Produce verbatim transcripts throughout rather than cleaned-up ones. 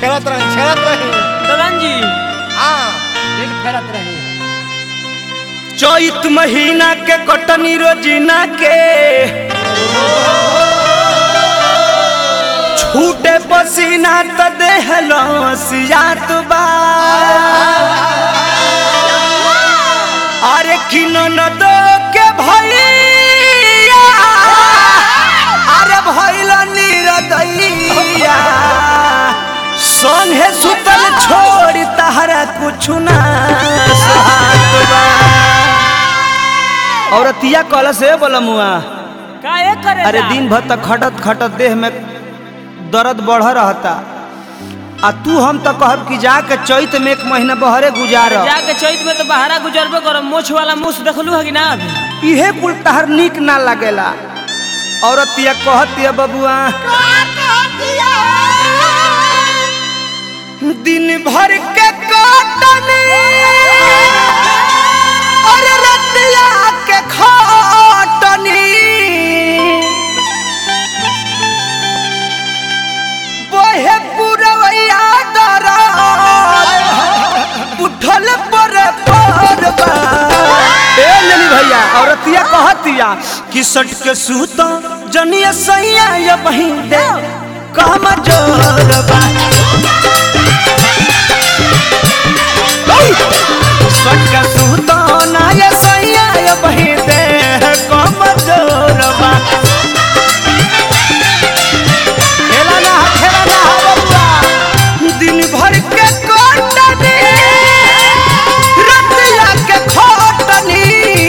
छेड़त रही छेड़त रही दलन जी हाँ एक फेरत रही। चैत महीना के कटनी रोजीना के छूटे पसीना त देह लसियात बा अरे किनो न दो के भैया अरे भइल निरदैया संगे सुतल छोड़ तहरा कुछ ना साथ बा। औरतिया कल से बोलमुआ काहे करे अरे दिन भर तक खटत खटत देह में दर्द बढ़ रहता आ तू हम तो कहब कि जाके चैत में एक महीना बहरे गुजार जाके चैत में तो बहरा गुजरबे करब। मोछ वाला मुछ देखलू है कि ना अभी इहे कुल तहर नीक ना लगेला। औरतिया कहतिया बबुआ दिन भर के काटनी और रतिया के खाटनी बोहे पुरवैया डरा उठल पर परबा ए लेली भैया। औरतिया कहतिया कि सट के सूता जनिया सैया या बहिं दे काम जोरबा सट के सूता ना या सैया या बहिं दे काम जोरबा खेला ना खेला ना बबुआ दिन भर के कोटनी रतिया के खोटनी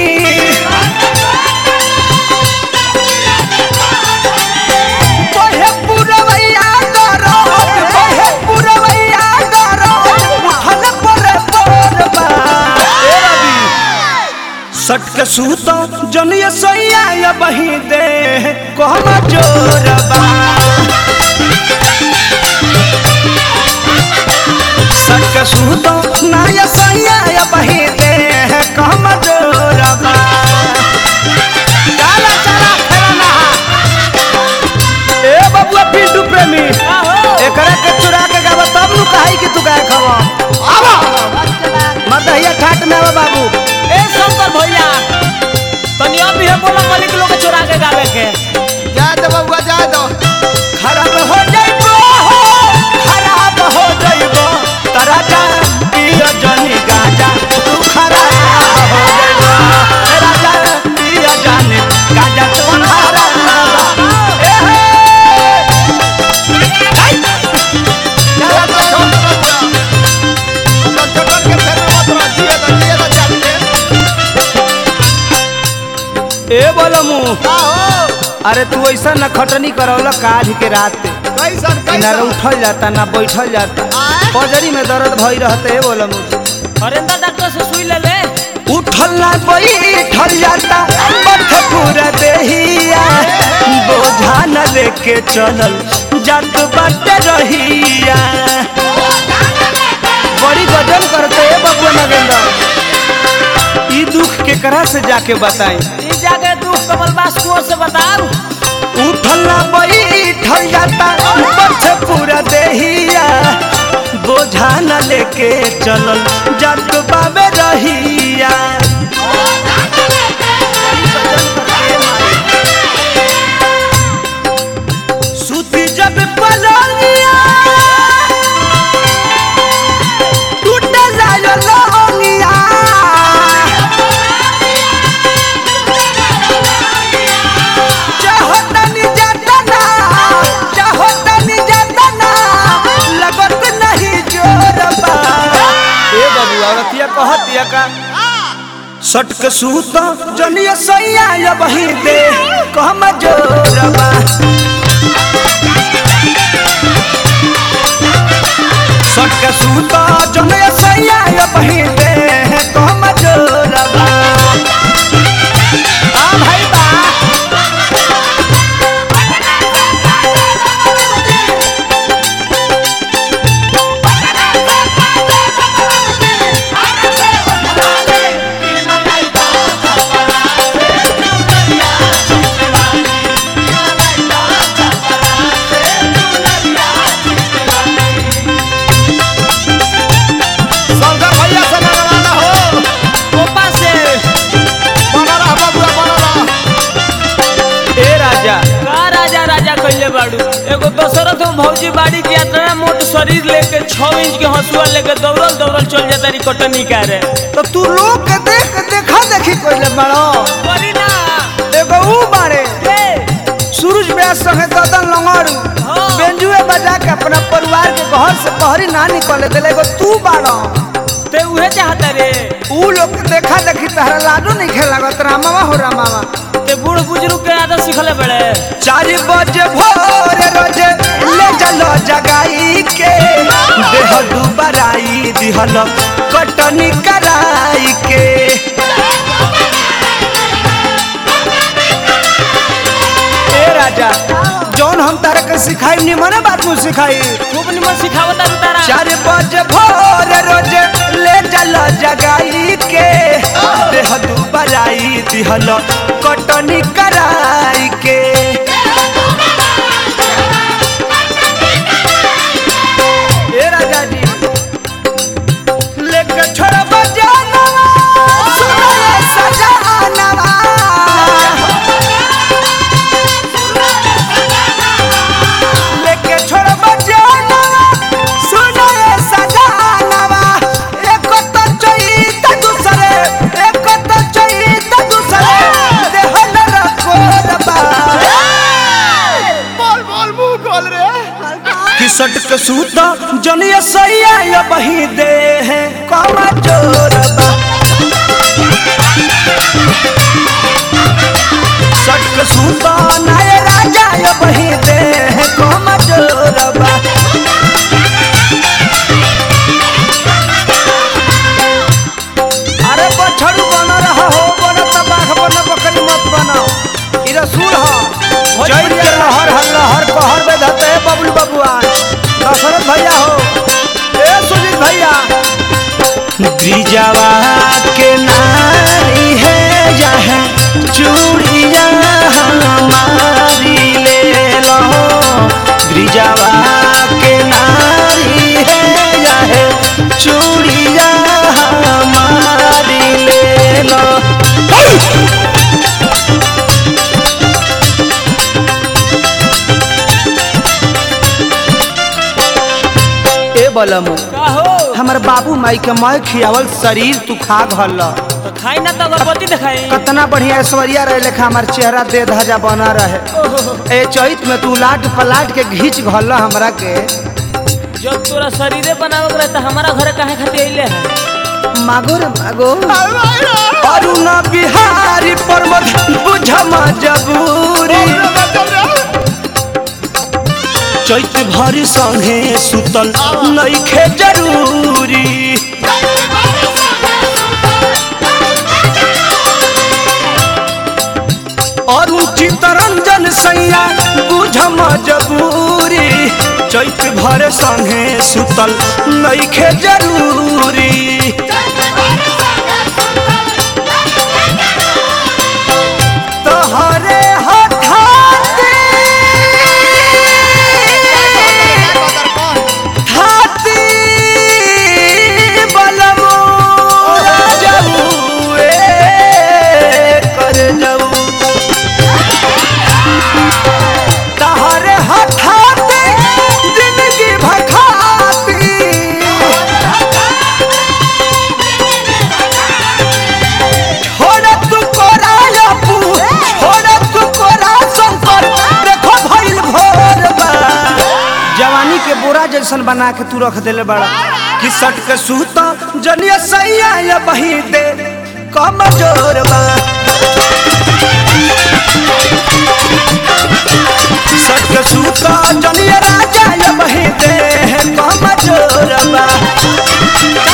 बहे पुरवैया डरो बहे पुरवैया डरो उठल पर परबा ए रवि सट के सूतो जनिया सैया या बही दे कहमा जोरबा सट के सूतो ना या सैया या बही दे कहमा जोरबा चला चला खेलना ए बबुआ पिंटू प्रेमी एकरा के चुरा के गावा तब नु कहाई कि तू गाय खवा आवा मदहिया ठाट में आवा बाबू ए शंकर भैया तनी अभी है बोला मालिक लोग चोरा के गावे के जा दो बबुआ जा दो खराब हो जाइबो खराब हो जाइबो तारा जा पियो जनी गाजा तू खराब हो जाइबो राजा पियो जनी गाजा तू खराब ए हे चला तो छोड़ बबुआ तो छोड़ के फिर मत रहिए तो दिए तो जाते ए बोलमू का हो अरे तू ऐसा न खटनी करौला काज के रात कैसन ना कैसन उठल जाता ना बैठल जाता आय? पजरी में दर्द भई रहते बोलमू हरेंद्र डॉक्टर से सुई ले ले उठल ना बैठल जाता बठ पूरा देहिया बोझा न लेके चलल जात बाटे रहिया बड़ी गजन करते ए बबुआ नगेंद्र ई दुख केकरा से जाके बताई ई जाके दुख कमल बास कुओं से बताओ उठल ना बैठल जाता बठ पूरा देहिया बोझा न लेके चलल जात बाबे रहिया सूती जब पलंगिया टूटे जायो लौंगिया चाहो तनी जाता ना चाहो तनी जाता ना लगत नहीं जोरबा ए बाबू औरतिया कहतिया का सट के सूता जनिया सैया या बही दे कहमा जोरबा सट के सूता जनिया सैया या बही दे कहमा जोरबा आ भाई बा के भौजी बाड़ी के इतना मोट शरीर लेके छह इंच के हंसुआ लेके दौड़ल दौड़ल चल जाता री कटनी करे। तो तू लोग के देख देखा देखी कोइले बड़ो करी ना एगो ऊ बाड़े सूरज व्यास संगे ददन लंगड़ू हाँ। बेंजुए बजा के अपना परिवार के घर से बहरी ना निकले देले एगो तू बाड़ो ते उहे चाहता रे। ऊ लोग के देखा देखी तहरा लाडू नहीं खेला गत रामावा हो रामावा ते बूढ़ बुजुर्ग के आदत सिखले बड़े। चार बजे भोर रोजे ले चलो जगाई के देह दुबराई दिहल कटनी कराई के ए राजा जौन हम तारे के सिखाई निमन बात मु सिखाई खूब निमन सिखावता तारा। चार बजे भोर रोजे ले चलो जगाई के देह दुबराई दिहल कटनी कराई के ए राजा जी लेके छोड़ बजाना सुनो ये सजाना लेके छोड़ बजाना सुनो ये सजाना एक तो चईत दूसरे एक तो चईत दूसरे देहल रखो रबा बोल बोल मुंह खोल रे किसट के सूता जनिया सैया या बही दे है कमा चोरबा सट के सूता नाय राजा या बही दे है कमा चोरबा अरे बछड़ू बना रहा हो बना त बाघ बना बकरी मत बनाओ ई रसूल हो जय के लहर हल्ला हर कहर में धते है बबलू बबुआन दशरथ भैया हो ए सुजीत भैया गिरिजावा के नारी है जहाँ चूड़िया हमारी ले लो गिरिजावा के नारी है जहाँ चूड़िया हमारी ले लो ए बलमु का हो हमर बाबू माई के मैं खियावल शरीर तू खा घल तो खाई ना तो अगरबत्ती दिखाई। कितना बढ़िया ऐश्वर्या रहे लेखा हमार चेहरा दे धजा बना रहे ए चैत में तू लाट पलाट के घींच घल हमरा के जब तोरा शरीरे बनावे रहे तो हमारा घर काहे खातिर अइले है। मागो रे मागो अरुण बिहारी प्रमोद बुझ मजबूरी चैत भरी संगे सुतल नइखे जरूरी अरुण चितरंजन सैया बुझ मजबूरी चैत भर संगे सुतल नइखे जरूरी तोहरे हठाते हाथी बलमो जाऊ ए कर जाऊ तोहरे हठाते जिंदगी भखाती छोड़ तू कोरा अपू छोड़ तू कोरा शंकर देखो भइल भोर बा जवानी के बोरा जैसन बना के तू रख देले बड़ा कि सट के सूता जनिया सैया या बही दे कम जोर बा सट के सूता जनिया राजा या बही दे कम जोर बा